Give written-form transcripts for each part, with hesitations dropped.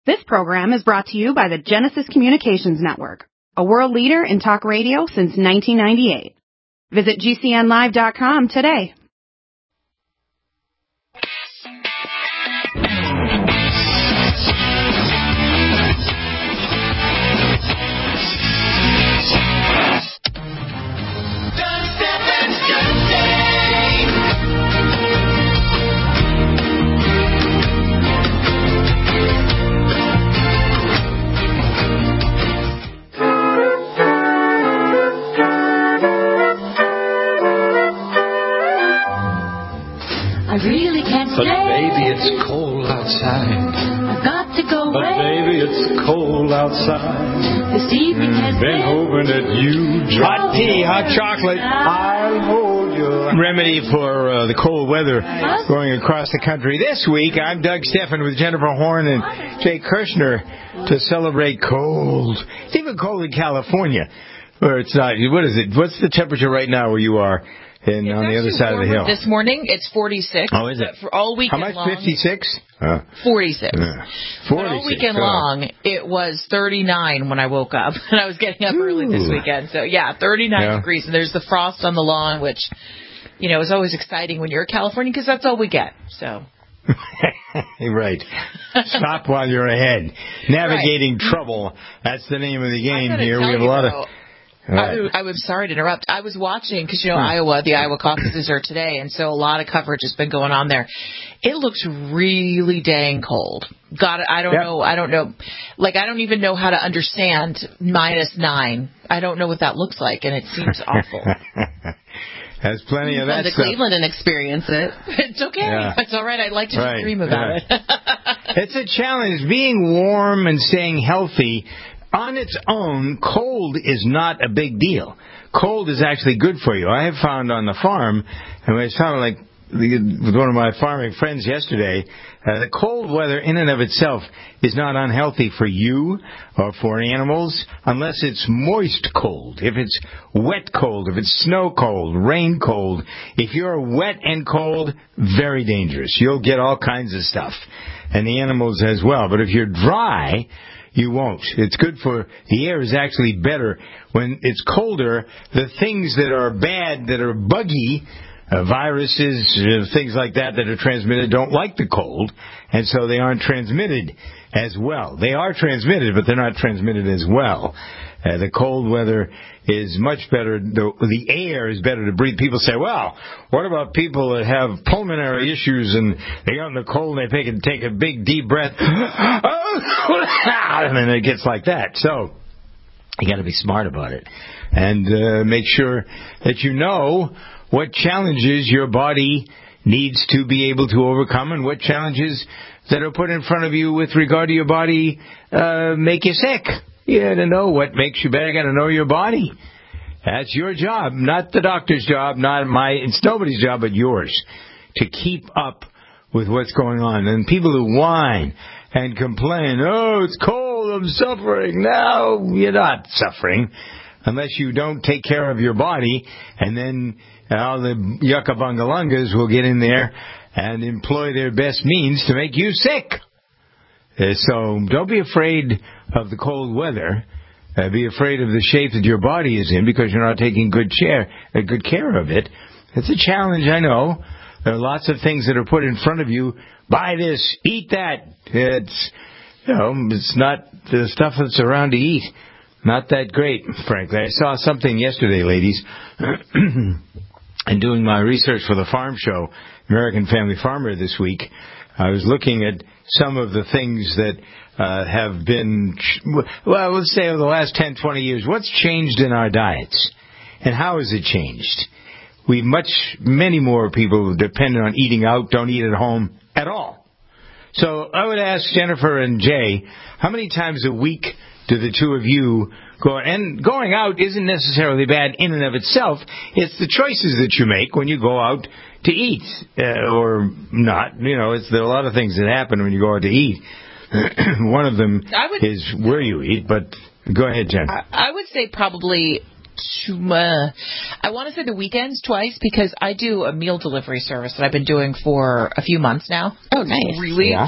This program is brought to you by the Genesis Communications Network, a world leader in talk radio since 1998. Visit GCNlive.com today. I really can't stay. But baby, it's cold outside. I've got to go away. But baby, it's cold outside. This evening has been hoping that you hot tea, hot chocolate. I'll hold you. Remedy for the cold weather going across the country. This week, I'm Doug Steffen with Jennifer Horn and Jay Kirshner to celebrate cold. It's even cold in California, where it's not. What is it? What's the temperature right now where you are? On the other side of the hill. This morning, it's 46. Oh, is it? For all weekend long. How much, 56? 46. 46. All weekend long, it was 39 when I woke up. And I was getting up early this weekend. So, 39 degrees. And there's the frost on the lawn, which, is always exciting when you're in California because that's all we get. So. Right. Stop while you're ahead. Navigating trouble. That's the name of the game here. We have a lot of... Right. I'm sorry to interrupt. I was watching because, Iowa, the Iowa caucuses are today, and so a lot of coverage has been going on there. It looks really dang cold. God, I don't know. I don't know. Like, I don't even know how to understand -9. I don't know what that looks like, and it seems awful. There's plenty of that stuff. Come to Cleveland and experience it. It's okay. Yeah. It's all right. I'd like to just dream about it. It's a challenge. Being warm and staying healthy on its own, cold is not a big deal. Cold is actually good for you. I have found on the farm, and I was talking with one of my farming friends yesterday, the cold weather in and of itself is not unhealthy for you or for animals unless it's moist cold. If it's wet cold, if it's snow cold, rain cold, if you're wet and cold, very dangerous. You'll get all kinds of stuff, and the animals as well. But if you're dry, you won't. It's good for, the air is actually better when it's colder. The things that are bad, that are buggy, viruses, things like that are transmitted don't like the cold, and so they aren't transmitted as well. They are transmitted, but they're not transmitted as well. The cold weather is much better. The air is better to breathe. People say, well, what about people that have pulmonary issues and they get in the cold and they take a big deep breath and then it gets like that. So you got to be smart about it and make sure that you know what challenges your body needs to be able to overcome and what challenges that are put in front of you with regard to your body make you sick. You got to know what makes you better. You got to know your body. That's your job, not the doctor's job, it's nobody's job but yours, to keep up with what's going on. And people who whine and complain, oh, it's cold, I'm suffering. No, you're not suffering unless you don't take care of your body, and then all the yucca-bungalungas will get in there and employ their best means to make you sick. So don't be afraid of the cold weather. Be afraid of the shape that your body is in because you're not taking good care of it. It's a challenge, I know. There are lots of things that are put in front of you. Buy this, eat that. It's not the stuff that's around to eat. Not that great, frankly. I saw something yesterday, ladies, and doing my research for the farm show, American Family Farmer this week. I was looking at some of the things that have been, let's say over the last 10, 20 years, what's changed in our diets? And how has it changed? Many more people dependent on eating out, don't eat at home at all. So I would ask Jennifer and Jay, how many times a week do the two of you go? And going out isn't necessarily bad in and of itself. It's the choices that you make when you go out to eat, or not. There are a lot of things that happen when you go out to eat. One of them is where you eat, but go ahead, Jen. I would say probably, I want to say the weekends twice, because I do a meal delivery service that I've been doing for a few months now. Oh, nice. Really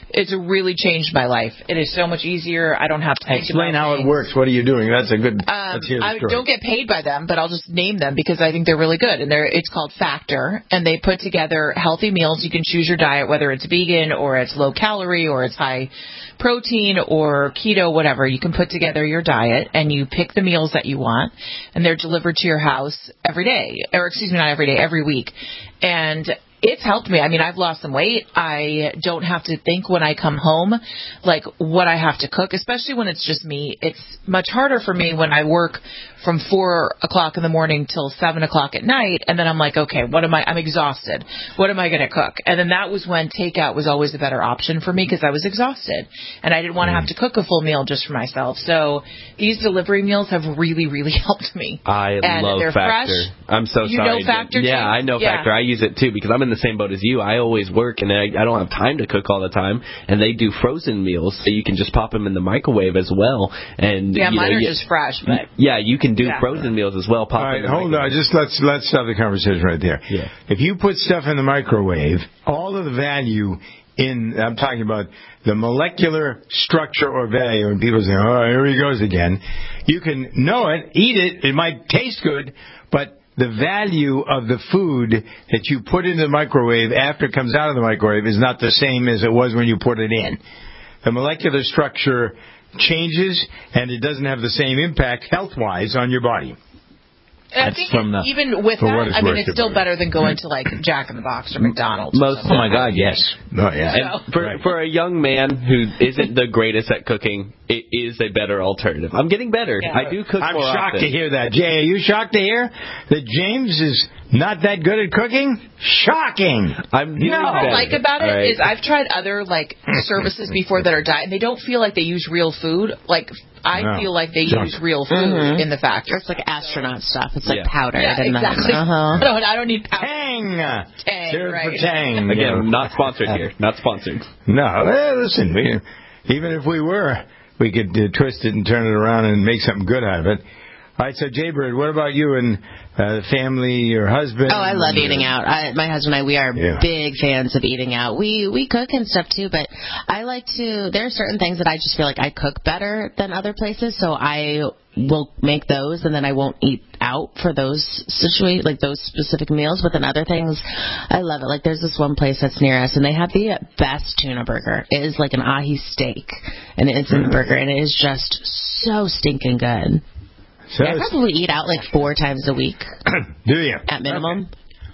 It's really changed my life. It is so much easier. I don't have to think Explain about how things. it works. What are you doing? That's a good. Let's hear the I story. don't get paid by them, but I'll just name them because I think they're really good. And it's called Factor, and they put together healthy meals. You can choose your diet, whether it's vegan or it's low calorie or it's high protein or keto, whatever. You can put together your diet, and you pick the meals that you want, and they're delivered to your house every day, or excuse me, not every day, every week. And it's helped me. I mean, I've lost some weight. I don't have to think when I come home, like, what I have to cook, especially when it's just me. It's much harder for me when I work from 4 o'clock in the morning till 7 o'clock at night, and then I'm like, okay, I'm exhausted. What am I going to cook? And then that was when takeout was always a better option for me because I was exhausted, and I didn't want to have to cook a full meal just for myself. So these delivery meals have really, really helped me. I love they're Factor. fresh. I'm so You sorry. know Factor, Yeah, James? I know Yeah. Factor. I use it too because I'm in the same boat as you. I always work and I don't have time to cook all the time. And they do frozen meals, so you can just pop them in the microwave as well. And Yeah, mine are just fresh, but yeah, you can do Yeah. frozen meals as well. Pop All them right, in the hold on. microwave. Just let's stop the conversation right there. Yeah. If you put stuff in the microwave, all of the value I'm talking about the molecular structure or value, and people say, oh, here he goes again. You can know it, eat it, it might taste good, but the value of the food that you put into the microwave after it comes out of the microwave is not the same as it was when you put it in. The molecular structure changes, and it doesn't have the same impact health-wise on your body. And I That's think from the- even with for what that, it's I mean, worth, it's still everybody. better than going to like Jack in the Box or McDonald's. Most- Oh my God, yes. Oh yeah. And for a young man who isn't the greatest at cooking, it is a better alternative. I'm getting better. Yeah. I do cook I'm more shocked often. to hear that. Jay, are you shocked to hear that James is not that good at cooking? Shocking. I'm doing What I better. like about All it right. is I've tried other like services before that are diet, and they don't feel like they use real food. Like I No. feel like they Junk. use real food in the factory. It's like astronaut stuff. It's like Yeah. powdered. Yeah, and exactly. I don't need powder. Tang. Tang, Serve for right. Tang. Again, not sponsored here. Not sponsored. No, listen, even if we were, we could twist it and turn it around and make something good out of it. All right, so Jaybird, what about you and family, your husband? Oh, I love eating out. My husband and I, we are Yeah. big fans of eating out. We cook and stuff too, but I like to. There are certain things that I just feel like I cook better than other places, so I will make those, and then I won't eat out for those those specific meals. But then other things, I love it. Like there's this one place that's near us, and they have the best tuna burger. It is like an ahi steak, and it's in the burger, and it is just so stinking good. So I probably eat out like 4 times a week do you? at minimum.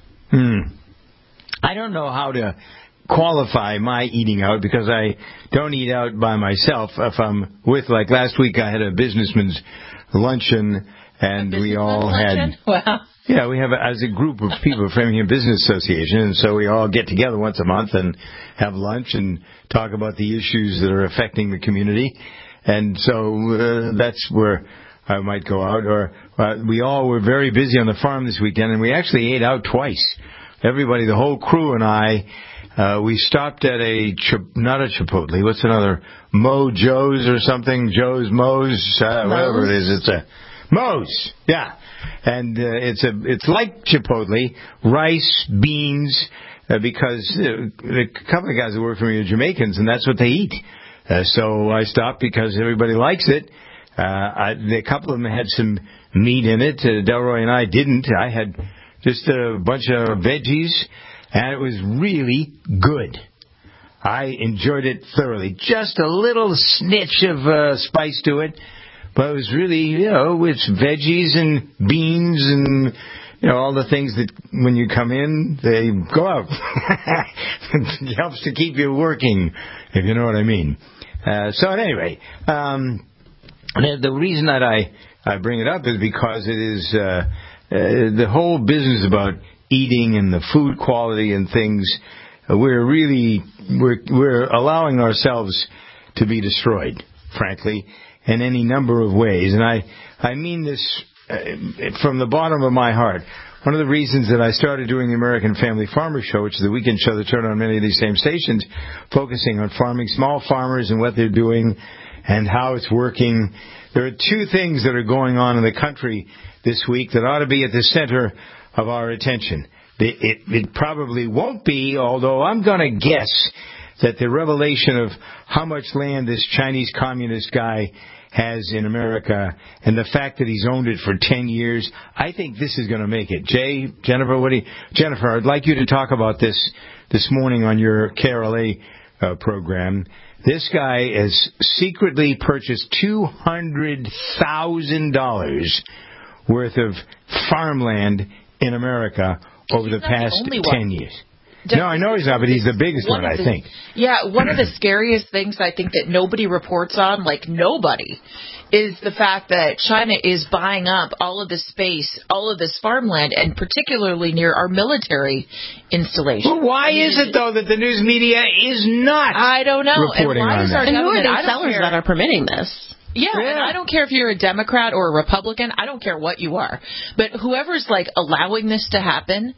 I don't know how to qualify my eating out because I don't eat out by myself. If I'm with, like last week, I had a businessman's luncheon, and we all had. Wow. Yeah, we have as a group of people from Framingham Business Association, and so we all get together once a month and have lunch and talk about the issues that are affecting the community. And so that's where I might go out. Or we all were very busy on the farm this weekend, and we actually ate out twice. Everybody, the whole crew and I, we stopped at not a Chipotle. What's another? Joe's or something? Joe's, Moe's, whatever it is. It's a Moe's. Yeah. And it's like Chipotle, rice, beans, because a couple of guys that work for me are Jamaicans, and that's what they eat. So I stopped because everybody likes it. A couple of them had some meat in it. Delroy and I didn't. I had just a bunch of veggies, and it was really good. I enjoyed it thoroughly. Just a little snitch of spice to it, but it was really, it's veggies and beans and, all the things that when you come in, they go out. It helps to keep you working, if you know what I mean. So at any rate, the reason that I bring it up is because it is the whole business about eating and the food quality and things. We're allowing ourselves to be destroyed, frankly, in any number of ways. And I mean this from the bottom of my heart. One of the reasons that I started doing the American Family Farmer Show, which is the weekend show that's heard on many of these same stations, focusing on farming, small farmers and what they're doing and how it's working. There are 2 things that are going on in the country this week that ought to be at the center of our attention. It probably won't be, although I'm going to guess that the revelation of how much land this Chinese communist guy has in America and the fact that he's owned it for 10 years, I think this is going to make it. Jennifer, I'd like you to talk about this morning on your KRLA program. This guy has secretly purchased $200,000 worth of farmland in America over the past 10 years. No, I know he's not, but he's the biggest one, I think. Yeah, one of the scariest things I think that nobody reports on, like nobody, is the fact that China is buying up all of this space, all of this farmland, and particularly near our military installations. Well, why is it, though, that the news media is not I don't know. reporting on that? And who are the sellers that are permitting this? Yeah, and I don't care if you're a Democrat or a Republican. I don't care what you are. But whoever's, like, allowing this to happen,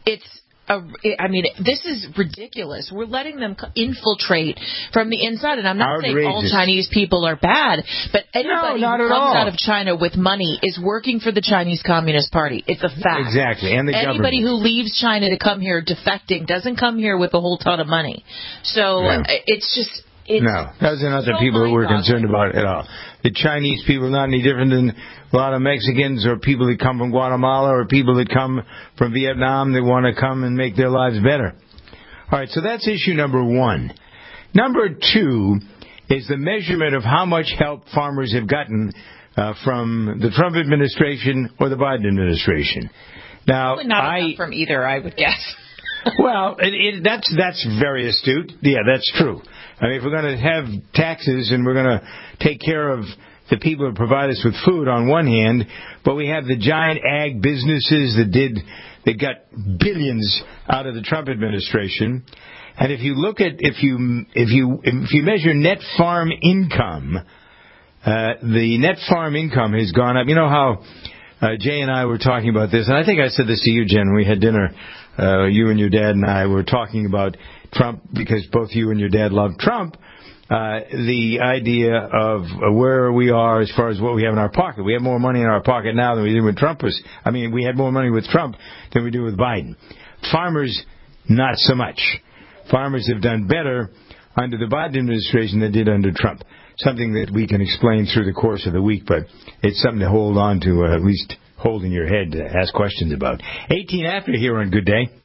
this is ridiculous. We're letting them infiltrate from the inside. And I'm not saying all Chinese people are bad, but anybody who comes out of China with money is working for the Chinese Communist Party. It's a fact. Exactly. And anybody who leaves China to come here defecting doesn't come here with a whole ton of money. So it's just... No, those are not the people that we're concerned about at all. The Chinese people are not any different than a lot of Mexicans or people that come from Guatemala or people that come from Vietnam that want to come and make their lives better. All right, so that's issue number one. Number two is the measurement of how much help farmers have gotten from the Trump administration or the Biden administration. Now, probably not enough from either, I would guess. Well, that's very astute. Yeah, that's true. I mean, if we're going to have taxes and we're going to take care of the people that provide us with food on one hand, but we have the giant ag businesses that got billions out of the Trump administration. And if you look at if you measure net farm income, the net farm income has gone up. You know how Jay and I were talking about this, and I think I said this to you, Jen, when we had dinner. You and your dad and I were talking about Trump because both you and your dad love Trump. The idea of where we are as far as what we have in our pocket. We have more money in our pocket now than we did when Trump was. I mean, we had more money with Trump than we do with Biden. Farmers, not so much. Farmers have done better under the Biden administration than did under Trump. Something that we can explain through the course of the week, but it's something to hold on to, at least hold in your head to ask questions about. 18 after here on Good Day.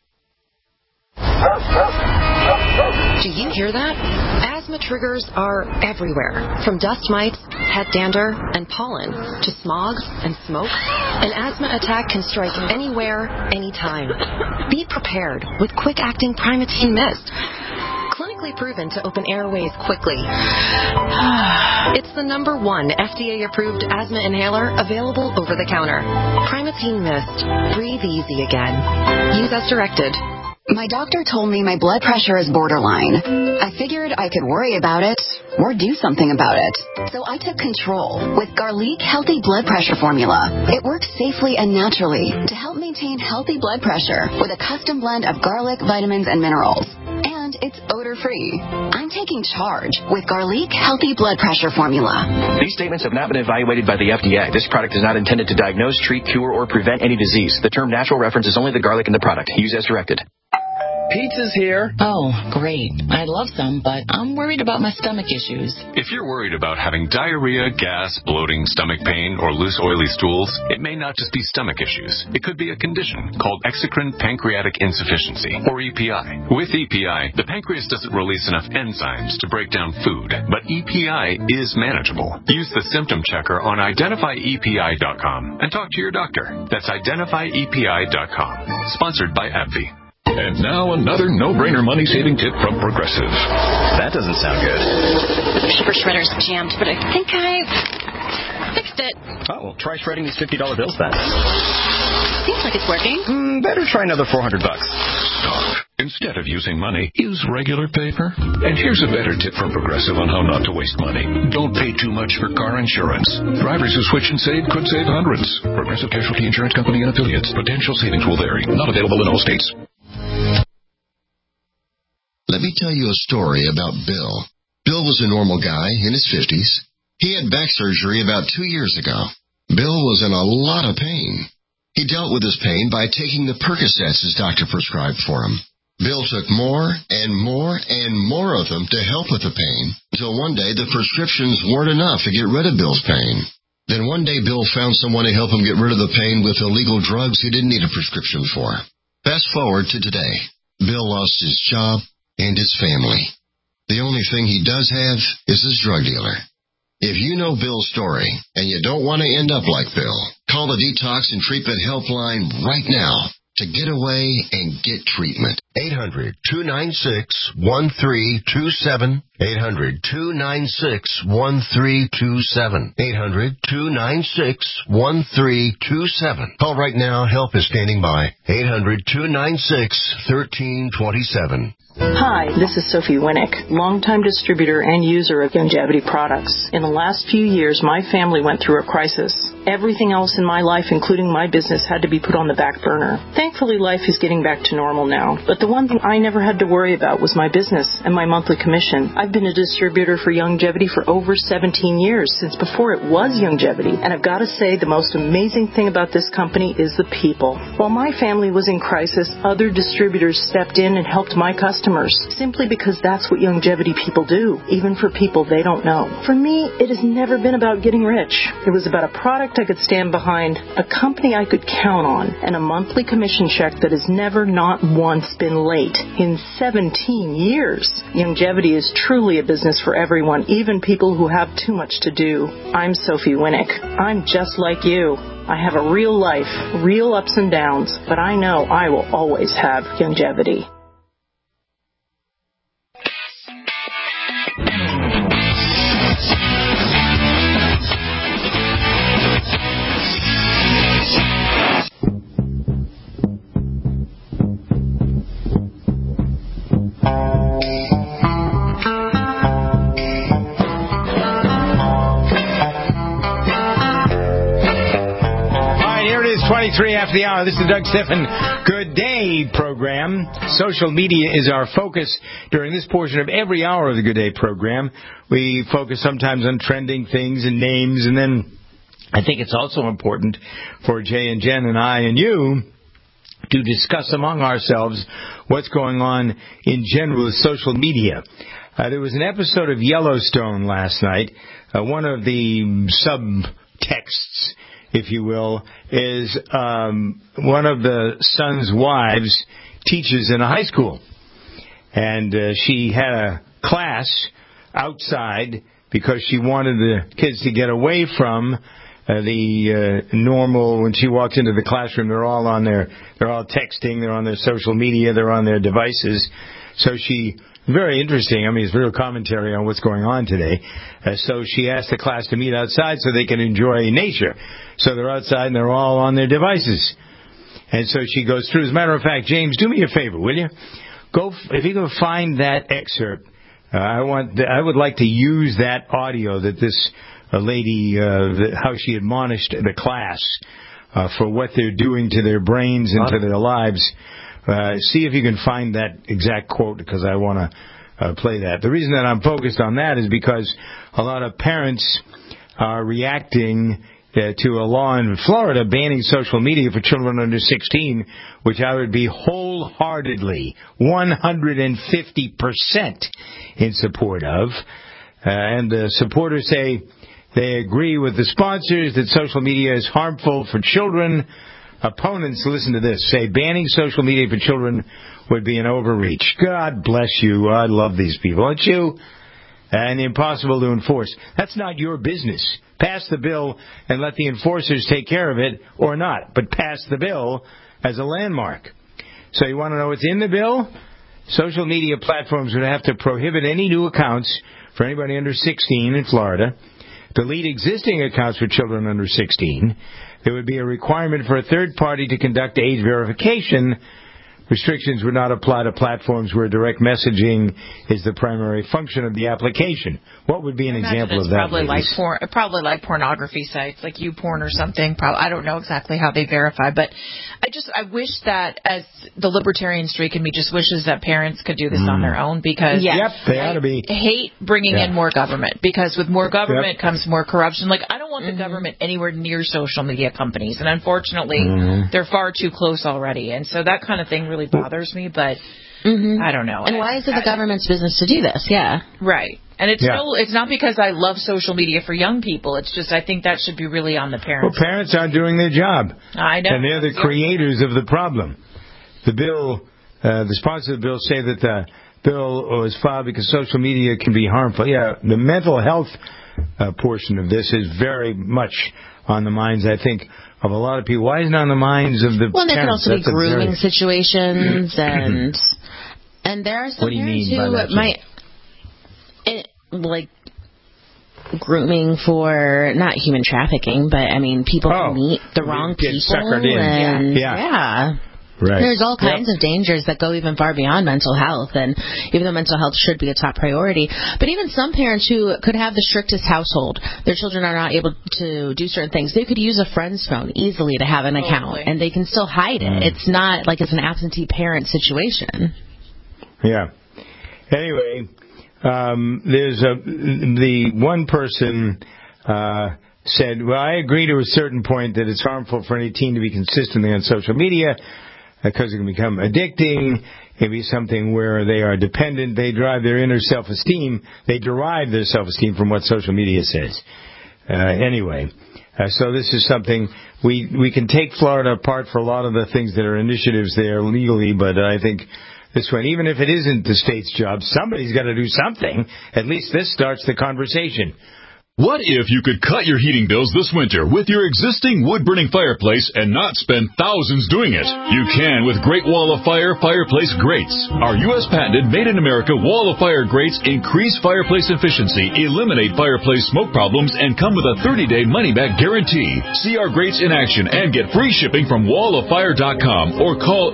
Do you hear that? Asthma triggers are everywhere, from dust mites, head dander, and pollen, to smog and smoke. An asthma attack can strike anywhere, anytime. Be prepared with quick-acting Primatene Mist. Clinically proven to open airways quickly. It's the #1 FDA-approved asthma inhaler available over the counter. Primatene Mist. Breathe easy again. Use as directed. My doctor told me my blood pressure is borderline. I figured I could worry about it or do something about it. So I took control with Garlic Healthy Blood Pressure Formula. It works safely and naturally to help maintain healthy blood pressure with a custom blend of garlic, vitamins, and minerals. And it's odor-free. I'm taking charge with Garlic Healthy Blood Pressure Formula. These statements have not been evaluated by the FDA. This product is not intended to diagnose, treat, cure, or prevent any disease. The term natural references only the garlic in the product. Use as directed. Pizza's here. Oh, great. I'd love some, but I'm worried about my stomach issues. If you're worried about having diarrhea, gas, bloating, stomach pain, or loose oily stools, it may not just be stomach issues. It could be a condition called exocrine pancreatic insufficiency, or EPI. With EPI, the pancreas doesn't release enough enzymes to break down food, but EPI is manageable. Use the symptom checker on identifyepi.com and talk to your doctor. That's identifyepi.com. Sponsored by AbbVie. And now another no-brainer money-saving tip from Progressive. That doesn't sound good. Paper shredder's jammed, but I think I fixed it. Oh, well, try shredding these $50 bills then. Seems like it's working. Better try another $400. Stop. Instead of using money, use regular paper. And here's a better tip from Progressive on how not to waste money. Don't pay too much for car insurance. Drivers who switch and save could save hundreds. Progressive Casualty Insurance Company and affiliates. Potential savings will vary. Not available in all states. Let me tell you a story about Bill. Bill was a normal guy in his 50s. He had back surgery about 2 years ago. Bill was in a lot of pain. He dealt with his pain by taking the Percocets his doctor prescribed for him. Bill took more and more and more of them to help with the pain, until one day the prescriptions weren't enough to get rid of Bill's pain. Then one day Bill found someone to help him get rid of the pain with illegal drugs he didn't need a prescription for. Fast forward to today. Bill lost his job and his family. The only thing he does have is his drug dealer. If you know Bill's story and you don't want to end up like Bill, call the Detox and Treatment Helpline right now to get away and get treatment. 800-296-1327. 800-296-1327. 800-296-1327. Call right now. Help is standing by. 800-296-1327. Hi, this is Sophie Winnick, longtime distributor and user of Youngevity products. In the last few years, my family went through a crisis. Everything else in my life, including my business, had to be put on the back burner. Thankfully, life is getting back to normal now. But the one thing I never had to worry about was my business and my monthly commission. I've been a distributor for Youngevity for over 17 years, since before it was Youngevity. And I've got to say, the most amazing thing about this company is the people. While my family was in crisis, other distributors stepped in and helped my customers, simply because that's what Youngevity people do, even for people they don't know. For me, it has never been about getting rich. It was about a product I could stand behind, a company I could count on, and a monthly commission check that has never not once been late in 17 years. Youngevity is truly a business for everyone, even people who have too much to do. I'm Sophie Winnick. I'm just like you. I have a real life, real ups and downs, but I know I will always have Youngevity. After the hour. This is the Doug Stephan Good Day program. Social media is our focus during this portion of every hour of the Good Day program. We focus sometimes on trending things and names, and then I think it's also important for Jay and Jen and I and you to discuss among ourselves what's going on in general with social media. There was an episode of Yellowstone last night. One of the subtexts, if you will, is one of the son's wives teaches in a high school. And she had a class outside because she wanted the kids to get away from the normal. When she walks into the classroom, they're all texting, they're on their social media, they're on their devices. So very interesting. I mean, it's real commentary on what's going on today. So she asked the class to meet outside so they can enjoy nature. So they're outside and they're all on their devices. And so she goes through. As a matter of fact, James, do me a favor, will you? If you can find that excerpt. I would like to use that audio that this lady, how she admonished the class for what they're doing to their brains and to their lives. See if you can find that exact quote, because I want to play that. The reason that I'm focused on that is because a lot of parents are reacting to a law in Florida banning social media for children under 16, which I would be wholeheartedly 150% in support of. And the supporters say they agree with the sponsors that social media is harmful for children. Opponents, listen to this, say banning social media for children would be an overreach. God bless you. I love these people, don't you? And impossible to enforce. That's not your business. Pass the bill and let the enforcers take care of it, or not. But pass the bill as a landmark. So you want to know what's in the bill? Social media platforms would have to prohibit any new accounts for anybody under 16 in Florida, delete existing accounts for children under 16. There would be a requirement for a third party to conduct age verification. Restrictions would not apply to platforms where direct messaging is the primary function of the application. What would be an example of that? Probably like pornography sites, like YouPorn or something. I don't know exactly how they verify, but I wish that, as the libertarian streak in me just wishes that parents could do this on their own, because they ought to be. I hate bringing in more government, because with more government comes more corruption. Like, I don't want the government anywhere near social media companies, and unfortunately, they're far too close already, and so that kind of thing really bothers me. But I don't know. And why is it the government's business to do this? Yeah. Right. And it's it's not because I love social media for young people. It's just I think that should be really on the parents. Well, parents aren't doing their job. I know. And they're the creators of the problem. The bill, the sponsors of the bill say that the bill was filed because social media can be harmful. Yeah, the mental health portion of this is very much on the minds, I think, of a lot of people. Why isn't it on the minds of the parents? Well, there can also be grooming situations, and there are some parents who might, like, grooming for, not human trafficking, but, I mean, people who meet the wrong people. Suckered in. And, yeah. Right. There's all kinds of dangers that go even far beyond mental health, and even though mental health should be a top priority, but even some parents who could have the strictest household, their children are not able to do certain things. They could use a friend's phone easily to have an account, and they can still hide it. It's not like it's an absentee parent situation. Yeah. Anyway, there's the one person said, well, I agree to a certain point that it's harmful for any teen to be consistently on social media, because it can become addicting. It can be something where they are dependent. They drive their inner self-esteem. They derive their self-esteem from what social media says. Anyway, so this is something we can take Florida apart for a lot of the things that are initiatives there legally, but I think this one, even if it isn't the state's job, somebody's got to do something. At least this starts the conversation. What if you could cut your heating bills this winter with your existing wood-burning fireplace and not spend thousands doing it? You can with Great Wall of Fire fireplace grates. Our U.S. patented made-in-America Wall of Fire grates increase fireplace efficiency, eliminate fireplace smoke problems, and come with a 30-day money-back guarantee. See our grates in action and get free shipping from walloffire.com or call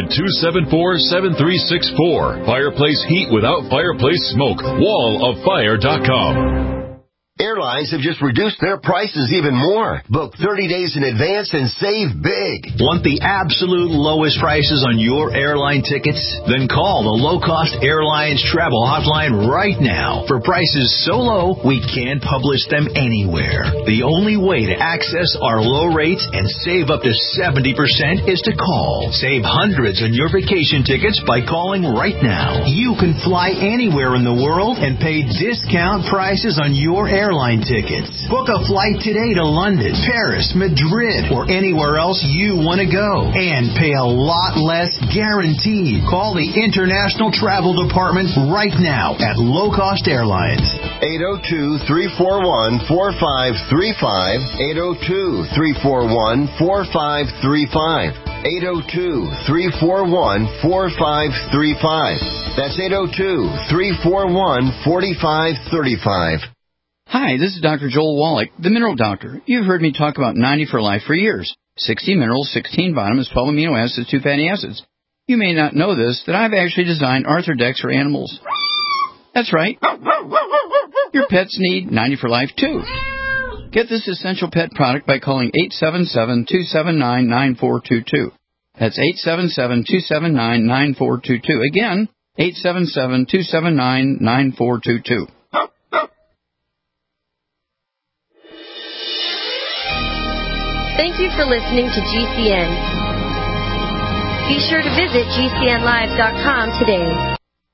800-274-7364. Fireplace heat without fireplace smoke. walloffire.com. Airlines have just reduced their prices even more. Book 30 days in advance and save big. Want the absolute lowest prices on your airline tickets? Then call the Low Cost Airlines Travel Hotline right now. For prices so low, we can't publish them anywhere. The only way to access our low rates and save up to 70% is to call. Save hundreds on your vacation tickets by calling right now. You can fly anywhere in the world and pay discount prices on your airline tickets. Book a flight today to London, Paris, Madrid, or anywhere else you want to go. And pay a lot less guaranteed. Call the International Travel Department right now at Low Cost Airlines. 802-341-4535. 802-341-4535. 802-341-4535. That's 802-341-4535. Hi, this is Dr. Joel Wallach, the Mineral Doctor. You've heard me talk about 90 for Life for years. 60 minerals, 16 vitamins, 12 amino acids, 2 fatty acids. You may not know this, that I've actually designed Arthrodex for animals. That's right. Your pets need 90 for Life, too. Get this essential pet product by calling 877-279-9422. That's 877-279-9422. Again, 877-279-9422. Thank you for listening to GCN. Be sure to visit GCNlive.com today.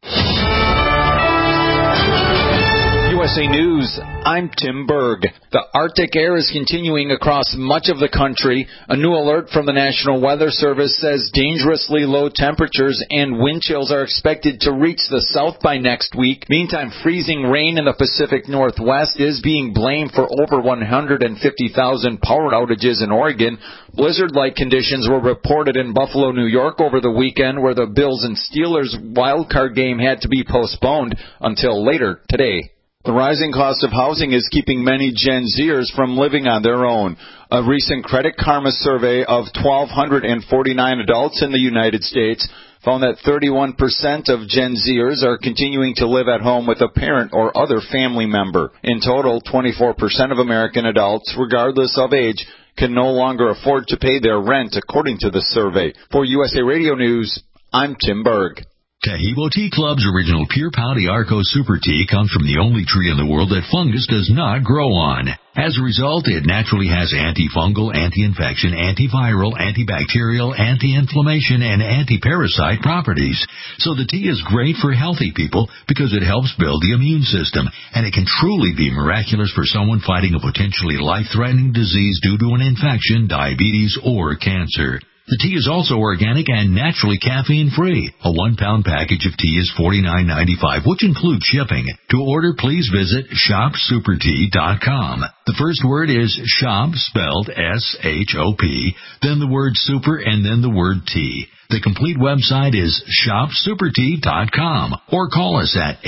USA News, I'm Tim Berg. The Arctic air is continuing across much of the country. A new alert from the National Weather Service says dangerously low temperatures and wind chills are expected to reach the south by next week. Meantime, freezing rain in the Pacific Northwest is being blamed for over 150,000 power outages in Oregon. Blizzard-like conditions were reported in Buffalo, New York over the weekend, where the Bills and Steelers wildcard game had to be postponed until later today. The rising cost of housing is keeping many Gen Zers from living on their own. A recent Credit Karma survey of 1,249 adults in the United States found that 31% of Gen Zers are continuing to live at home with a parent or other family member. In total, 24% of American adults, regardless of age, can no longer afford to pay their rent, according to the survey. For USA Radio News, I'm Tim Berg. Tahibo Tea Club's original Pure Pau d'Arco Super Tea comes from the only tree in the world that fungus does not grow on. As a result, it naturally has antifungal, anti-infection, antiviral, antibacterial, anti-inflammation, and anti-parasite properties. So the tea is great for healthy people because it helps build the immune system, and it can truly be miraculous for someone fighting a potentially life-threatening disease due to an infection, diabetes, or cancer. The tea is also organic and naturally caffeine-free. A 1-pound package of tea is $49.95, which includes shipping. To order, please visit shopsupertea.com. The first word is shop, spelled S-H-O-P, then the word super, and then the word tea. The complete website is shopsupertea.com, or call us at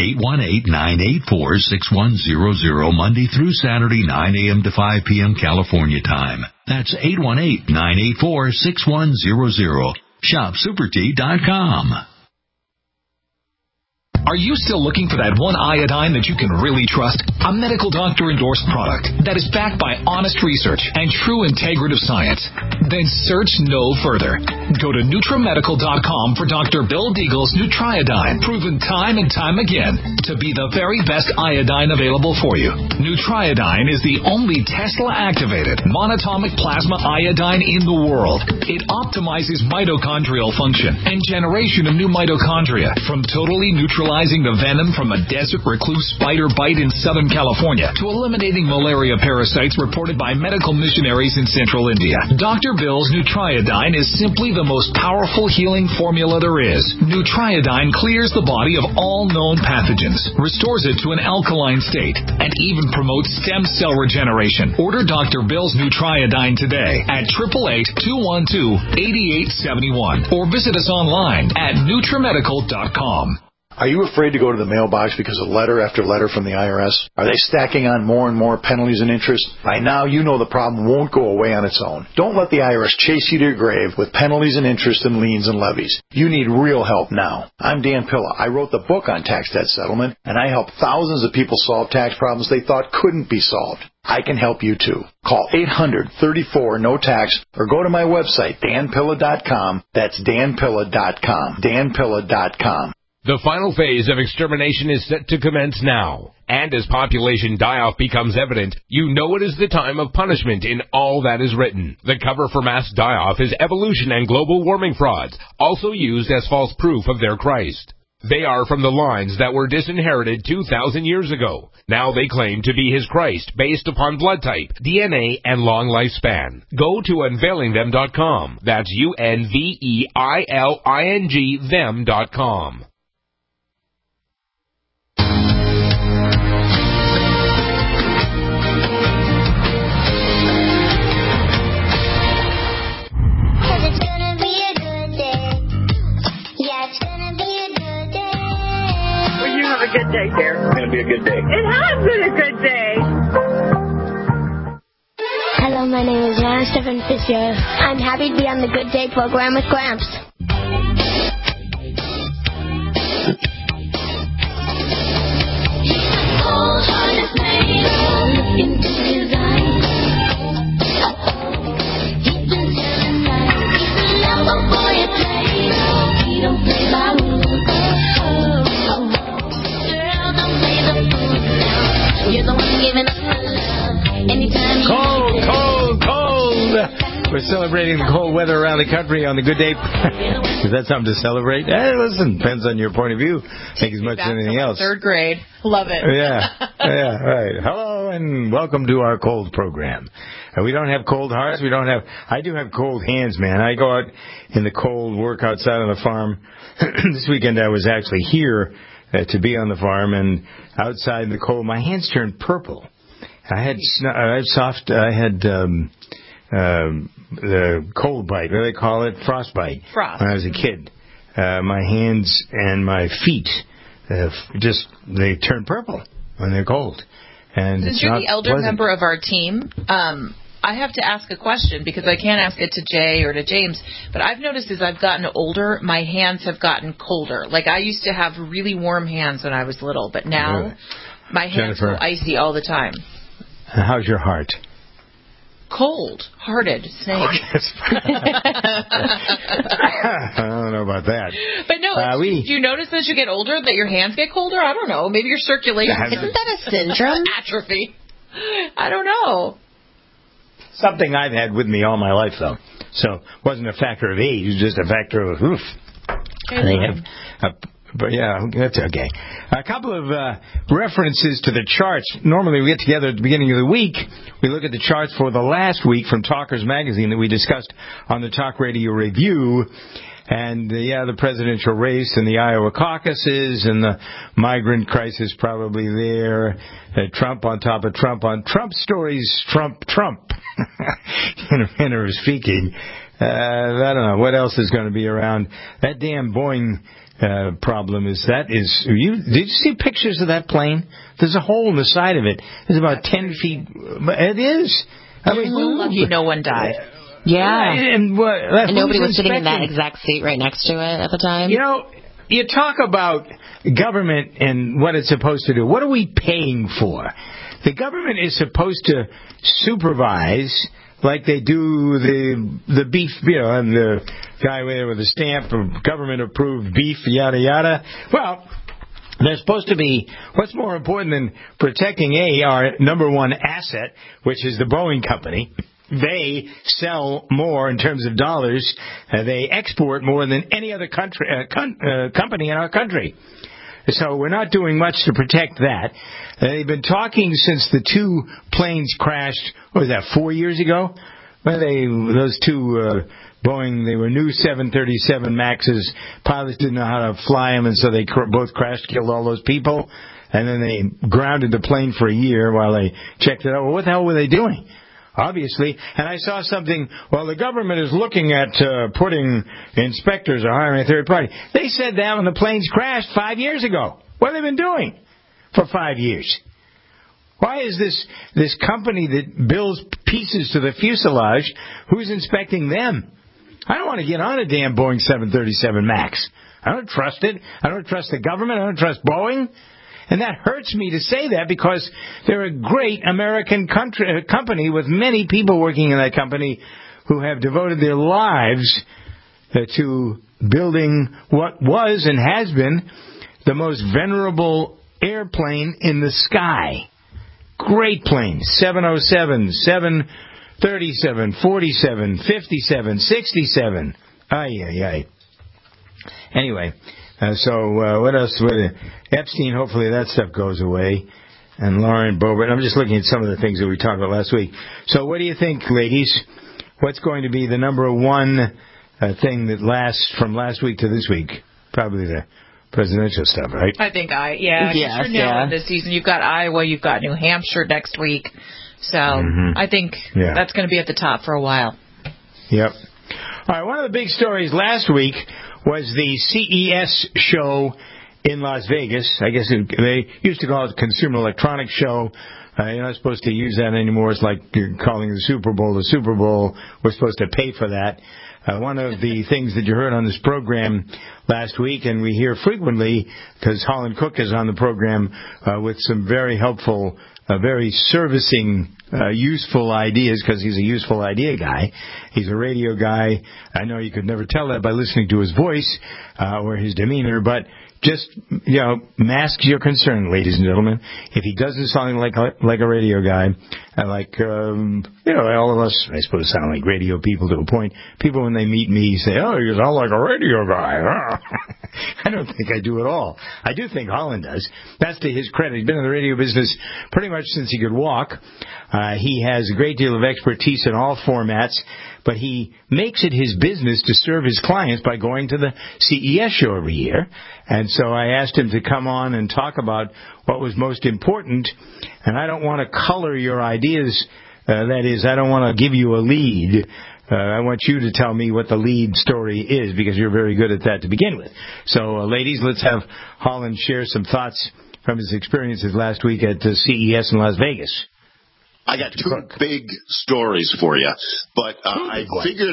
818-984-6100 Monday through Saturday, 9 a.m. to 5 p.m. California time. That's 818-984-6100. shopsupertea.com. Are you still looking for that one iodine that you can really trust? A medical doctor-endorsed product that is backed by honest research and true integrative science? Then search no further. Go to NutriMedical.com for Dr. Bill Deagle's Nutriodine, proven time and time again to be the very best iodine available for you. Nutriodine is the only Tesla-activated monatomic plasma iodine in the world. It optimizes mitochondrial function and generation of new mitochondria from totally neutralizing the venom from a desert recluse spider bite in Southern California to eliminating malaria parasites reported by medical missionaries in Central India. Dr. Bill's Nutriodine is simply the most powerful healing formula there is. Nutriodine clears the body of all known pathogens, restores it to an alkaline state, and even promotes stem cell regeneration. Order Dr. Bill's Nutriodine today at 888-212-8871 or visit us online at NutriMedical.com. Are you afraid to go to the mailbox because of letter after letter from the IRS? Are they stacking on more and more penalties and interest? By now, you know the problem won't go away on its own. Don't let the IRS chase you to your grave with penalties and interest and liens and levies. You need real help now. I'm Dan Pilla. I wrote the book on tax debt settlement, and I help thousands of people solve tax problems they thought couldn't be solved. I can help you too. Call 800-34-NO-TAX or go to my website, danpilla.com. That's danpilla.com. danpilla.com. The final phase of extermination is set to commence now. And as population die-off becomes evident, you know it is the time of punishment in all that is written. The cover for mass die-off is evolution and global warming frauds, also used as false proof of their Christ. They are from the lines that were disinherited 2,000 years ago. Now they claim to be his Christ based upon blood type, DNA, and long lifespan. Go to unveilingthem.com. That's UNVEILING them.com. A good day, dear. It's going to be a good day. It has been a good day. Hello, my name is Ryan Stephen Fisher. I'm happy to be on the Good Day program with Gramps. We're celebrating the cold weather around the country on the Good Day. Is that something to celebrate? Listen, depends on your point of view. I think as much as anything else. Third grade. Love it. Yeah, right. Hello and welcome to our cold program. We don't have cold hearts. I do have cold hands, man. I go out in the cold, work outside on the farm. This weekend I was actually here to be on the farm, and outside in the cold, my hands turned purple. I had the cold bite, what do they call it? Frostbite. Frost. When I was a kid. My hands and my feet, they turn purple when they're cold. And since you're the elder member of our team, I have to ask a question because I can't ask it to Jay or to James, but I've noticed as I've gotten older, my hands have gotten colder. Like I used to have really warm hands when I was little, but now my hands go icy all the time. How's your heart? cold-hearted snake. I don't know about that. But no, do you notice as you get older that your hands get colder? I don't know. Maybe your circulation. Isn't that a syndrome? Atrophy. I don't know. Something I've had with me all my life, though. So it wasn't a factor of age, it was just a factor of oof. They have, but yeah, that's okay. A couple of references to the charts. Normally we get together at the beginning of the week. We look at the charts for the last week from Talkers Magazine that we discussed on the Talk Radio Review. And, the presidential race and the Iowa caucuses and the migrant crisis probably there. Trump on top of Trump on Trump stories, Trump. In a manner of speaking. I don't know. What else is going to be around? That damn Boeing problem did you see pictures of that plane? There's a hole in the side of it. It's about 10 feet. It is. I mean, we're lucky no one died. Yeah. And nobody was sitting in that exact seat right next to it at the time. You talk about government and what it's supposed to do. What are we paying for? The government is supposed to supervise, like they do the beef, and the guy there with the stamp of government-approved beef, yada, yada. Well, they're supposed to be, what's more important than protecting, our number one asset, which is the Boeing company. They sell more in terms of dollars. They export more than any other company in our country. So we're not doing much to protect that. They've been talking since the two planes crashed, 4 years ago? Well, those two Boeing, they were new 737 Maxes. Pilots didn't know how to fly them, and so they both crashed, killed all those people. And then they grounded the plane for a year while they checked it out. Well, what the hell were they doing? Obviously. And I saw something, the government is looking at putting inspectors or hiring a third party. They said that when the planes crashed 5 years ago. What have they been doing for 5 years? Why is this company that builds pieces to the fuselage, who's inspecting them? I don't want to get on a damn Boeing 737 MAX. I don't trust it. I don't trust the government. I don't trust Boeing. And that hurts me to say that because they're a great American company with many people working in that company who have devoted their lives to building what was and has been the most venerable airplane in the sky. Great planes, 707, 737, 47, 57, 67. Anyway. What else? Epstein, hopefully that stuff goes away. And Lauren Boebert. I'm just looking at some of the things that we talked about last week. So what do you think, ladies? What's going to be the number one thing that lasts from last week to this week? Probably the presidential stuff, right? I think you're nailing this season. You've got Iowa, you've got New Hampshire next week. So I think that's going to be at the top for a while. Yep. All right, one of the big stories last week was the CES show in Las Vegas. I guess they used to call it the Consumer Electronics Show. You're not supposed to use that anymore. It's like you're calling the Super Bowl the Super Bowl. We're supposed to pay for that. One of the things that you heard on this program last week, and we hear frequently, because Holland Cook is on the program with some very helpful, very servicing, useful ideas, because he's a useful idea guy. He's a radio guy. I know you could never tell that by listening to his voice or his demeanor, but just, mask your concern, ladies and gentlemen. If he doesn't sound like a radio guy, all of us, I suppose, sound like radio people to a point. People, when they meet me, say, "Oh, you sound like a radio guy." I don't think I do at all. I do think Holland does. That's to his credit. He's been in the radio business pretty much since he could walk. He has a great deal of expertise in all formats, but he makes it his business to serve his clients by going to the CES show every year. And so I asked him to come on and talk about what was most important. And I don't want to color your ideas. That is, I don't want to give you a lead. I want you to tell me what the lead story is, because you're very good at that to begin with. So, ladies, let's have Holland share some thoughts from his experiences last week at the CES in Las Vegas. I got two big stories for you, but I figured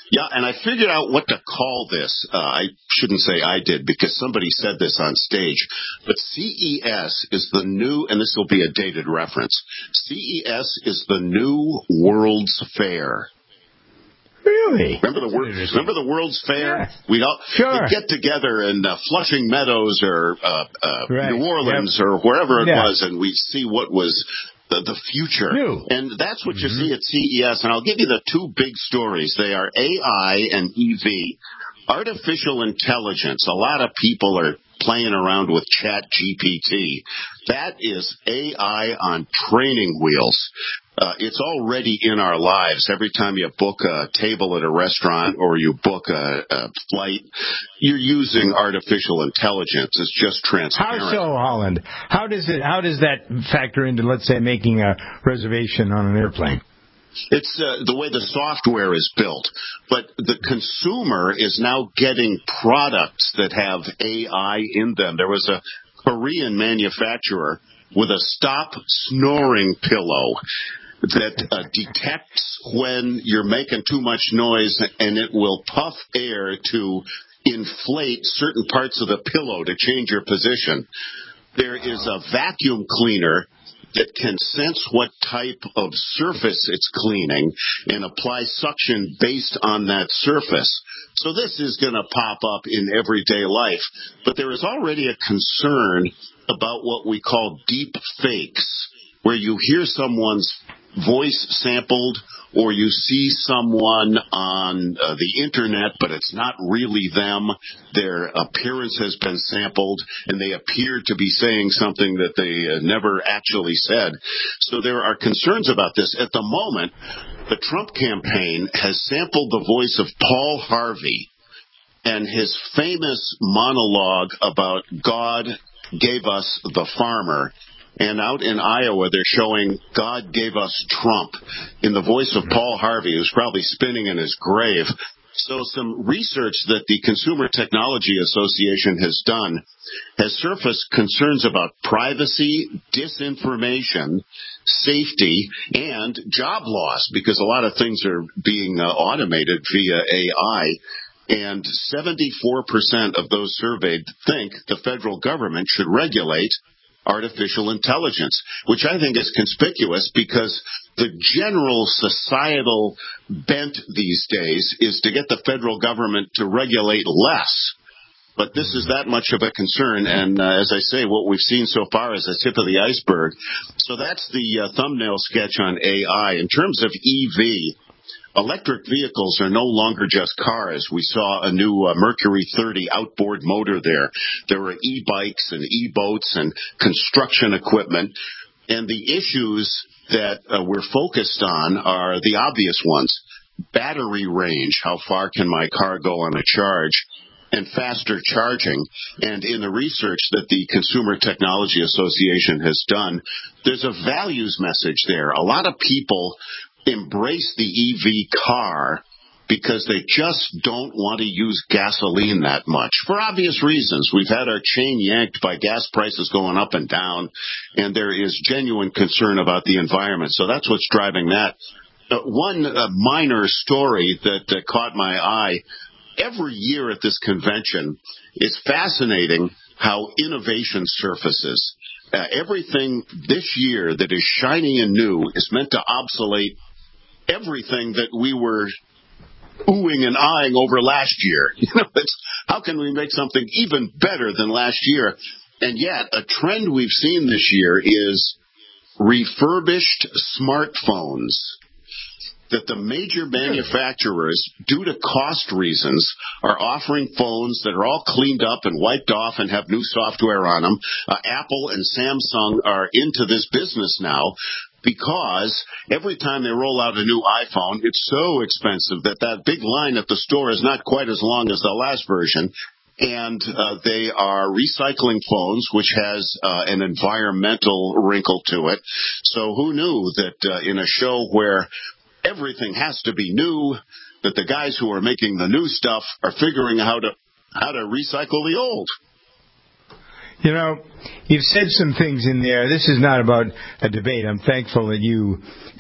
out what to call this. I shouldn't say I did because somebody said this on stage, but CES is the new, and this will be a dated reference. CES is the new World's Fair. Really? Remember the World's Fair? Yes. We'd get together in Flushing Meadows or New Orleans or wherever it was, and we'd see what was the future. And that's what you see at CES. And I'll give you the two big stories. They are AI and EV. Artificial intelligence. A lot of people are playing around with ChatGPT. That is AI on training wheels. It's already in our lives. Every time you book a table at a restaurant or you book a flight, you're using artificial intelligence. It's just transparent. How so, Holland? How does that factor into, let's say, making a reservation on an airplane? It's the way the software is built. But the consumer is now getting products that have AI in them. There was a Korean manufacturer with a stop snoring pillow that detects when you're making too much noise, and it will puff air to inflate certain parts of the pillow to change your position. There is a vacuum cleaner that can sense what type of surface it's cleaning and apply suction based on that surface. So this is going to pop up in everyday life. But there is already a concern about what we call deep fakes, where you hear someone's voice sampled or you see someone on the internet, but it's not really them. Their appearance has been sampled, and they appear to be saying something that they never actually said. So there are concerns about this. At the moment, the Trump campaign has sampled the voice of Paul Harvey and his famous monologue about God gave us the farmer. And out in Iowa, they're showing God gave us Trump in the voice of Paul Harvey, who's probably spinning in his grave. So some research that the Consumer Technology Association has done has surfaced concerns about privacy, disinformation, safety, and job loss, because a lot of things are being automated via AI. And 74% of those surveyed think the federal government should regulate artificial intelligence, which I think is conspicuous because the general societal bent these days is to get the federal government to regulate less. But this is that much of a concern, and as I say, what we've seen so far is the tip of the iceberg. So that's the thumbnail sketch on AI. In terms of EV, electric vehicles are no longer just cars. We saw a new Mercury 30 outboard motor there. There were e-bikes and e-boats and construction equipment. And the issues that we're focused on are the obvious ones. Battery range. How far can my car go on a charge? And faster charging. And in the research that the Consumer Technology Association has done, there's a values message there. A lot of people embrace the EV car because they just don't want to use gasoline that much for obvious reasons. We've had our chain yanked by gas prices going up and down, and there is genuine concern about the environment. So that's what's driving that. One minor story that caught my eye, every year at this convention, it's fascinating how innovation surfaces. Everything this year that is shiny and new is meant to obsolete everything that we were oohing and eyeing over last year. How can we make something even better than last year? And yet, a trend we've seen this year is refurbished smartphones. That the major manufacturers, due to cost reasons, are offering phones that are all cleaned up and wiped off and have new software on them. Apple and Samsung are into this business now because every time they roll out a new iPhone, it's so expensive that big line at the store is not quite as long as the last version. And they are recycling phones, which has an environmental wrinkle to it. So who knew that in a show where everything has to be new, that the guys who are making the new stuff are figuring out how to recycle the old. You know, you've said some things in there. This is not about a debate. I'm thankful that you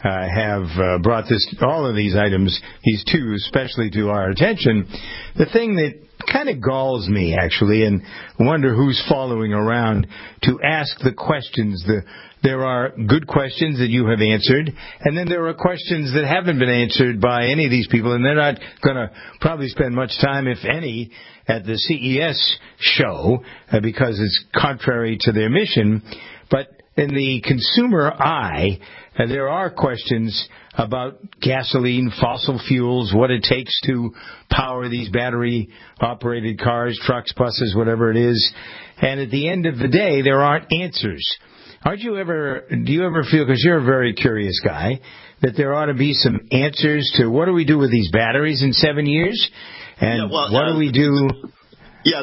have brought all of these items, these two especially, to our attention. The thing that kind of galls me, actually, and wonder who's following around to ask the questions. There are good questions that you have answered, and then there are questions that haven't been answered by any of these people, and they're not going to probably spend much time, if any, at the CES show because it's contrary to their mission. But in the consumer eye, there are questions about gasoline, fossil fuels, what it takes to power these battery-operated cars, trucks, buses, whatever it is. And at the end of the day, there aren't answers. Do you ever feel, because you're a very curious guy, that there ought to be some answers to what do we do with these batteries in 7 years? And what do we do? Yeah,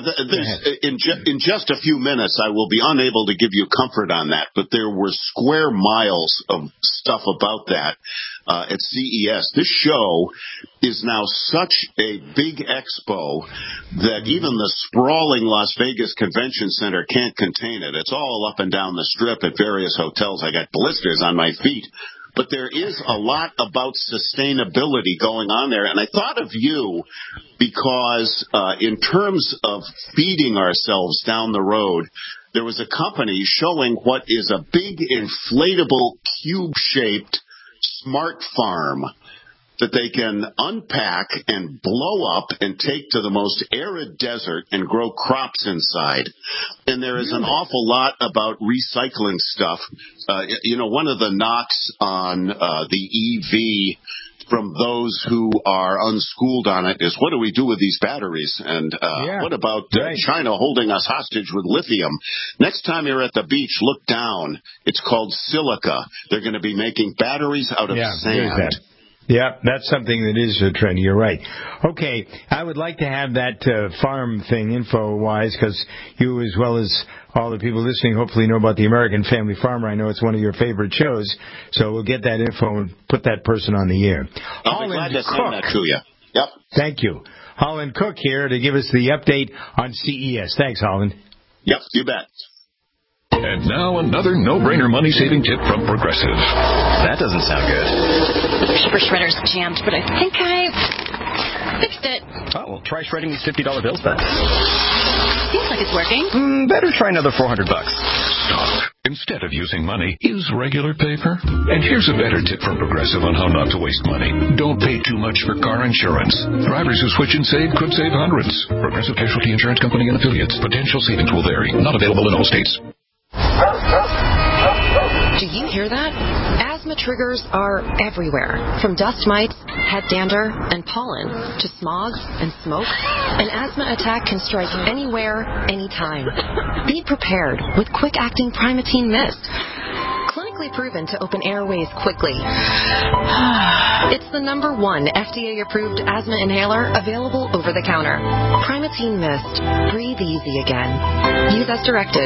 in just a few minutes, I will be unable to give you comfort on that, but there were square miles of stuff about that at CES. This show is now such a big expo that even the sprawling Las Vegas Convention Center can't contain it. It's all up and down the strip at various hotels. I got blisters on my feet. But there is a lot about sustainability going on there. And I thought of you because in terms of feeding ourselves down the road, there was a company showing what is a big inflatable cube-shaped smart farm that they can unpack and blow up and take to the most arid desert and grow crops inside. And there is an awful lot about recycling stuff. One of the knocks on the EV from those who are unschooled on it is, what do we do with these batteries? And what about China holding us hostage with lithium? Next time you're at the beach, look down. It's called silica. They're going to be making batteries out of sand. Yeah, that's something that is a trend. You're right. Okay, I would like to have that farm thing info-wise, because you, as well as all the people listening, hopefully know about the American Family Farmer. I know it's one of your favorite shows, so we'll get that info and put that person on the air. I'll be glad to send that to you. Yep. Thank you. Holland Cook here to give us the update on CES. Thanks, Holland. Yep, you bet. And now another no-brainer money-saving tip from Progressive. That doesn't sound good. Paper shredder's jammed, but I think I fixed it. Oh, well, try shredding these $50 bills then. Seems like it's working. Better try another $400. Stop. Instead of using money, use regular paper. And here's a better tip from Progressive on how not to waste money. Don't pay too much for car insurance. Drivers who switch and save could save hundreds. Progressive Casualty Insurance Company and Affiliates. Potential savings will vary. Not available in all states. Do you hear that? Asthma triggers are everywhere, from dust mites, head dander, and pollen, to smog and smoke. An asthma attack can strike anywhere, anytime. Be prepared with quick-acting Primatene Mist. Clinically proven to open airways quickly. It's the #1 FDA-approved asthma inhaler available over the counter. Primatene Mist. Breathe easy again. Use as directed.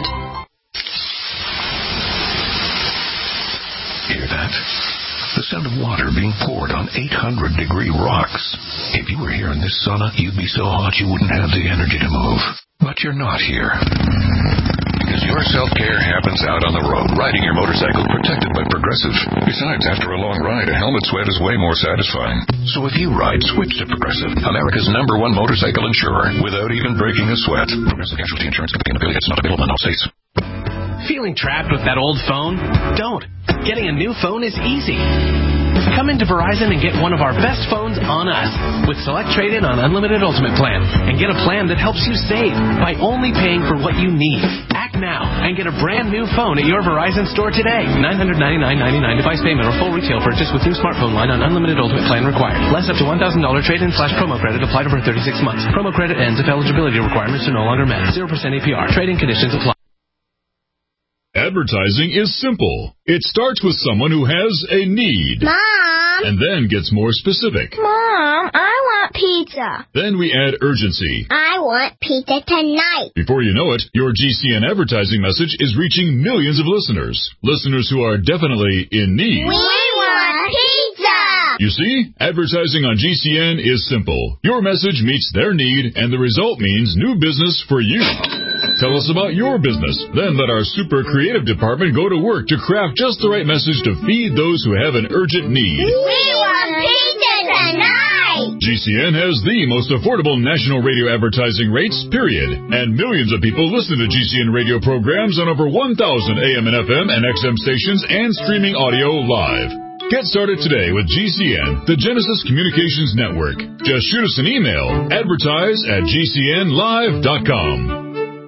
Hear that? The sound of water being poured on 800-degree rocks. If you were here in this sauna, you'd be so hot you wouldn't have the energy to move. But you're not here. Because your self-care happens out on the road, riding your motorcycle protected by Progressive. Besides, after a long ride, a helmet sweat is way more satisfying. So if you ride, switch to Progressive, America's #1 motorcycle insurer, without even breaking a sweat. Progressive Casualty Insurance Company and Affiliates, not available in all states. Feeling trapped with that old phone? Don't. Getting a new phone is easy. Come into Verizon and get one of our best phones on us with Select Trade-In on Unlimited Ultimate Plan, and get a plan that helps you save by only paying for what you need. Act now and get a brand new phone at your Verizon store today. $999.99 device payment or full retail purchase with new smartphone line on Unlimited Ultimate Plan required. Less up to $1,000 trade-in/promo credit applied over 36 months. Promo credit ends if eligibility requirements are no longer met. 0% APR. Trade-in conditions apply. Advertising is simple. It starts with someone who has a need. Mom! And then gets more specific. Mom, I want pizza. Then we add urgency. I want pizza tonight. Before you know it, your GCN advertising message is reaching millions of listeners. Listeners who are definitely in need. We want pizza! You see, advertising on GCN is simple. Your message meets their need, and the result means new business for you. Tell us about your business. Then let our super creative department go to work to craft just the right message to feed those who have an urgent need. We want pizza tonight! GCN has the most affordable national radio advertising rates, period. And millions of people listen to GCN radio programs on over 1,000 AM and FM and XM stations and streaming audio live. Get started today with GCN, the Genesis Communications Network. Just shoot us an email, advertise@gcnlive.com.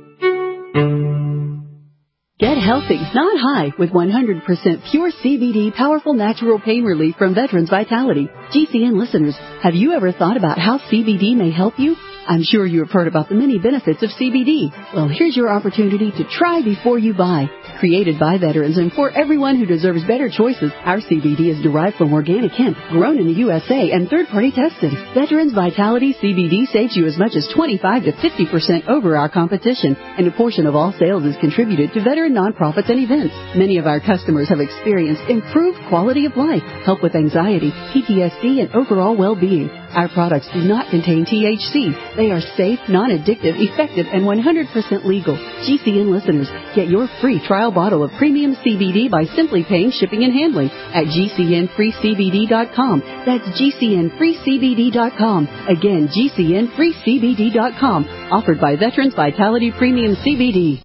Get healthy, not high, with 100% pure CBD powerful natural pain relief from Veterans Vitality. GCN listeners, have you ever thought about how CBD may help you? I'm sure you have heard about the many benefits of CBD. Well, here's your opportunity to try before you buy. Created by veterans and for everyone who deserves better choices, our CBD is derived from organic hemp, grown in the USA, and third-party tested. Veterans Vitality CBD saves you as much as 25 to 50% over our competition, and a portion of all sales is contributed to veteran nonprofits and events. Many of our customers have experienced improved quality of life, help with anxiety, PTSD, and overall well-being. Our products do not contain THC. They are safe, non-addictive, effective, and 100% legal. GCN listeners, get your free trial bottle of premium CBD by simply paying shipping and handling at GCNFreeCBD.com. That's GCNFreeCBD.com. Again, GCNFreeCBD.com. Offered by Veterans Vitality Premium CBD.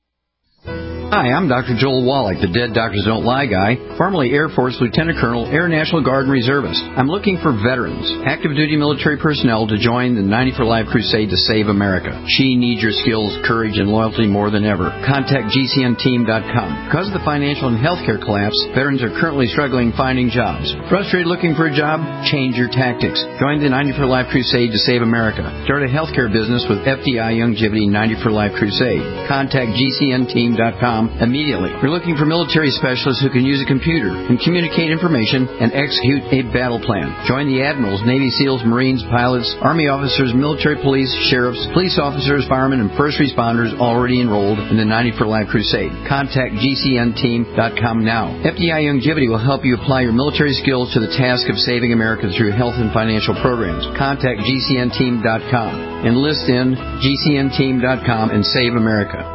Hi, I'm Dr. Joel Wallach, the Dead Doctors Don't Lie guy, formerly Air Force Lieutenant Colonel, Air National Guard and Reservist. I'm looking for veterans, active duty military personnel to join the 90 for Life crusade to save America. She needs your skills, courage, and loyalty more than ever. Contact GCNteam.com. Because of the financial and healthcare collapse, veterans are currently struggling finding jobs. Frustrated looking for a job? Change your tactics. Join the 90 for Life crusade to save America. Start a healthcare business with FDI Youngevity 90 for Life crusade. Contact GCNteam.com immediately. We're looking for military specialists who can use a computer and communicate information and execute a battle plan. Join the admirals, Navy SEALs, Marines, pilots, Army officers, military police, sheriffs, police officers, firemen, and first responders already enrolled in the 90 for Life crusade. Contact GCNteam.com now. FDI Youngevity will help you apply your military skills to the task of saving America through health and financial programs. Contact GCNteam.com. Enlist in GCNteam.com and save America.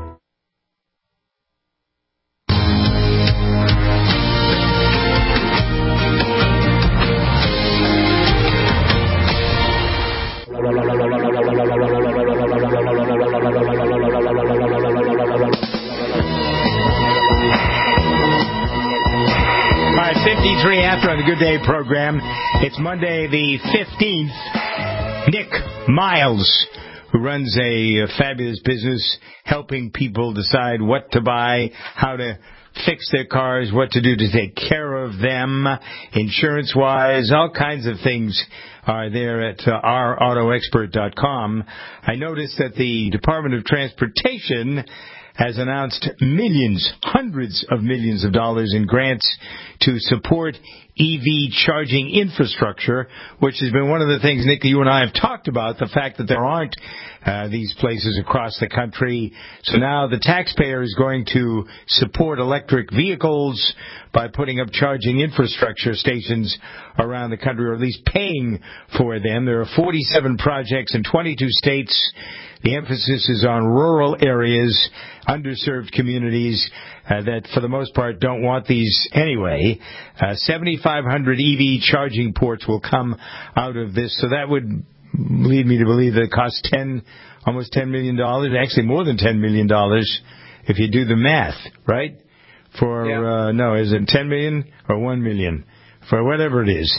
After on the Good Day program, it's Monday the 15th. Nick Miles, who runs a fabulous business helping people decide what to buy, how to fix their cars, what to do to take care of them, insurance-wise, all kinds of things are there at ourautoexpert.com. I noticed that the Department of Transportation has announced millions, hundreds of millions of dollars in grants to support EV charging infrastructure, which has been one of the things, Nick, you and I have talked about, the fact that there aren't these places across the country. So now the taxpayer is going to support electric vehicles by putting up charging infrastructure stations around the country, or at least paying for them. There are 47 projects in 22 states. The emphasis is on rural areas, underserved communities that, for the most part, don't want these anyway. 7,500 EV charging ports will come out of this, so that would lead me to believe that it costs almost $10 million, actually more than $10 million if you do the math, right? No, is it $10 million or $1 million? For whatever it is.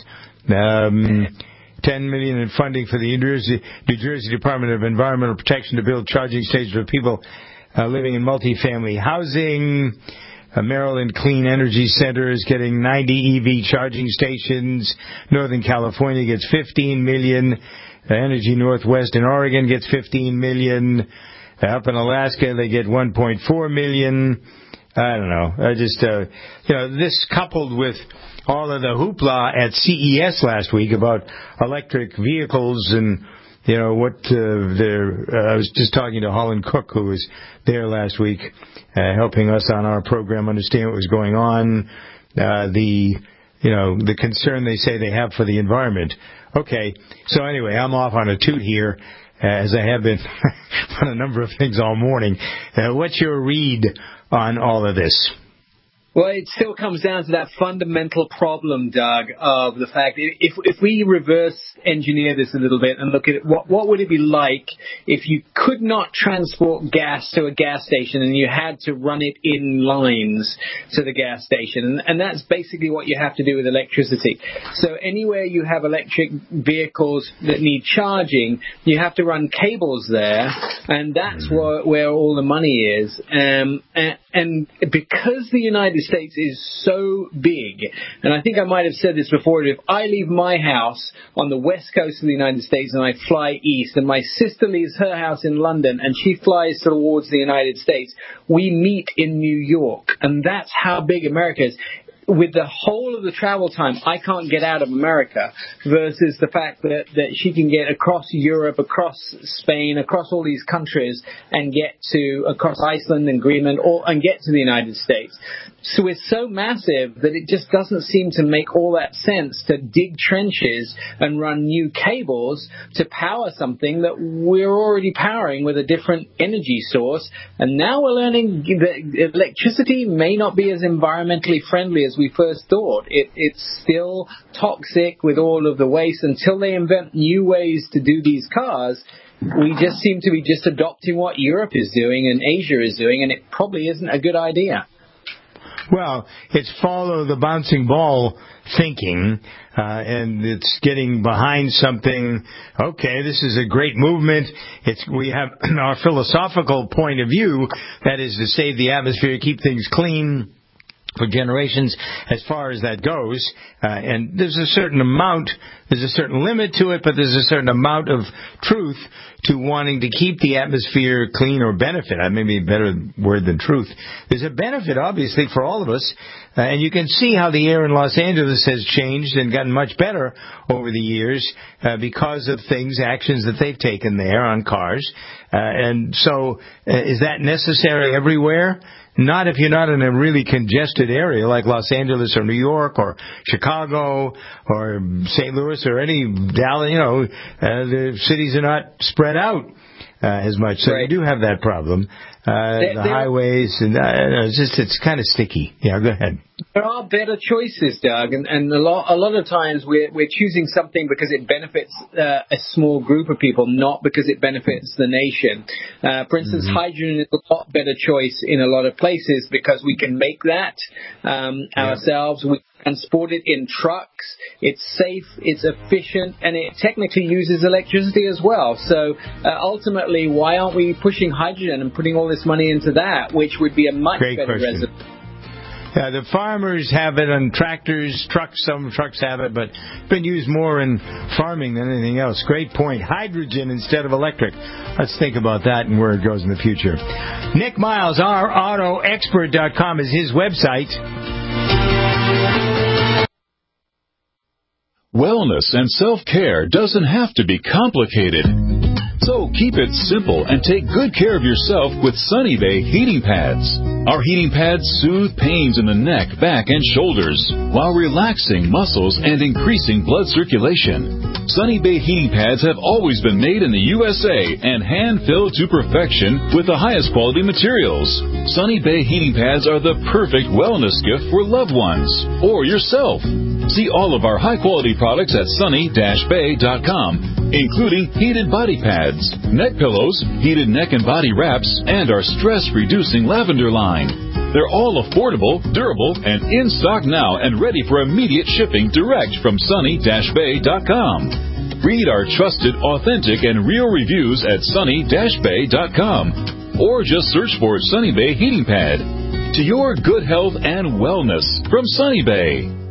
$10 million in funding for the New Jersey Department of Environmental Protection to build charging stations for people living in multifamily housing. Maryland Clean Energy Center is getting 90 EV charging stations. Northern California gets $15 million. Energy Northwest in Oregon gets $15 million. Up in Alaska, they get $1.4 million. I don't know. This coupled with all of the hoopla at CES last week about electric vehicles and, I was just talking to Holland Cook, who was there last week, helping us on our program understand what was going on, the concern they say they have for the environment. Okay, so anyway, I'm off on a toot here. as I have been on a number of things all morning. What's your read on all of this? Well, it still comes down to that fundamental problem, Doug, of the fact if we reverse engineer this a little bit and look at it, what would it be like if you could not transport gas to a gas station and you had to run it in lines to the gas station? And that's basically what you have to do with electricity. So anywhere you have electric vehicles that need charging, you have to run cables there, and that's where all the money is. And because the United States is so big, and I think I might have said this before, if I leave my house on the west coast of the United States and I fly east, and my sister leaves her house in London and she flies towards the United States, we meet in New York, and that's how big America is. With the whole of the travel time, I can't get out of America, versus the fact that she can get across Europe, across Spain, across all these countries, and get to across Iceland and Greenland, and get to the United States. So it's so massive that it just doesn't seem to make all that sense to dig trenches and run new cables to power something that we're already powering with a different energy source. And now we're learning that electricity may not be as environmentally friendly as we first thought. It's still toxic with all of the waste. Until they invent new ways to do these cars, we just seem to be just adopting what Europe is doing and Asia is doing, and it probably isn't a good idea. Well, it's follow the bouncing ball thinking, and it's getting behind something. Okay, this is a great movement. We have our philosophical point of view, that is to save the atmosphere, keep things clean for generations as far as that goes. And there's a certain limit to it, but there's a certain amount of truth to wanting to keep the atmosphere clean, or benefit. Maybe a better word than truth. There's a benefit, obviously, for all of us. And you can see how the air in Los Angeles has changed and gotten much better over the years because of actions that they've taken there on cars. And so is that necessary everywhere? Not if you're not in a really congested area like Los Angeles or New York or Chicago or St. Louis or any Dallas. The cities are not spread out as much. So you do have that problem. The highways, and it's kind of sticky. Yeah, go ahead. There are better choices, Doug, and a lot of times we're choosing something because it benefits a small group of people, not because it benefits the nation. For instance, hydrogen is a lot better choice in a lot of places because we can make that ourselves. We transport it in trucks. It's safe, it's efficient, and it technically uses electricity as well. So ultimately, why aren't we pushing hydrogen and putting all this money into that, which would be a much better reservoir? Yeah, the farmers have it on tractors, trucks. Some trucks have it, but it's been used more in farming than anything else. Great point. Hydrogen instead of electric. Let's think about that and where it goes in the future. Nick Miles, ourautoexpert.com is his website. Wellness and self-care doesn't have to be complicated. So keep it simple and take good care of yourself with Sunny Bay heating pads. Our heating pads soothe pains in the neck, back, and shoulders while relaxing muscles and increasing blood circulation. Sunny Bay heating pads have always been made in the USA and hand-filled to perfection with the highest quality materials. Sunny Bay heating pads are the perfect wellness gift for loved ones or yourself. See all of our high-quality products at sunny-bay.com, including heated body pads, neck pillows, heated neck and body wraps, and our stress-reducing lavender line. They're all affordable, durable, and in stock now and ready for immediate shipping direct from sunny-bay.com. Read our trusted, authentic, and real reviews at sunny-bay.com, or just search for Sunny Bay Heating Pad. To your good health and wellness from Sunny Bay.